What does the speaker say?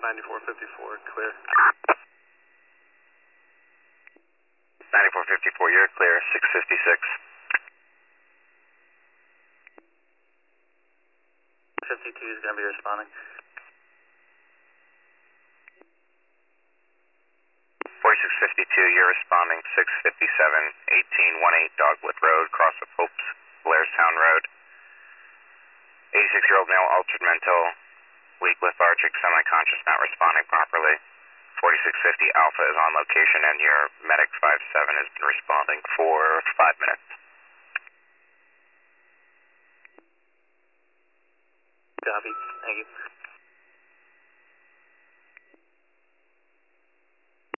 9454, clear. 9454, you're clear, 656. 52 is going to be responding. 4652, you're responding, 657, 1818 Dogwood Road, cross of Hopes, Blairstown Road. 86-year-old male, altered mental, weak lethargic, semi-conscious, not responding properly. 4650 Alpha is on location and your medic 57 has been responding for 5 minutes. Copy, thank you.